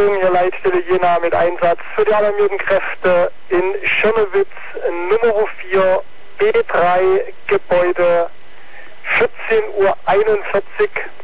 Achtung, hier Leitstelle Jena mit Einsatz für die alarmierten Kräfte in Schirnewitz, Nummer 4, B3, Gebäude, 14:41 Uhr.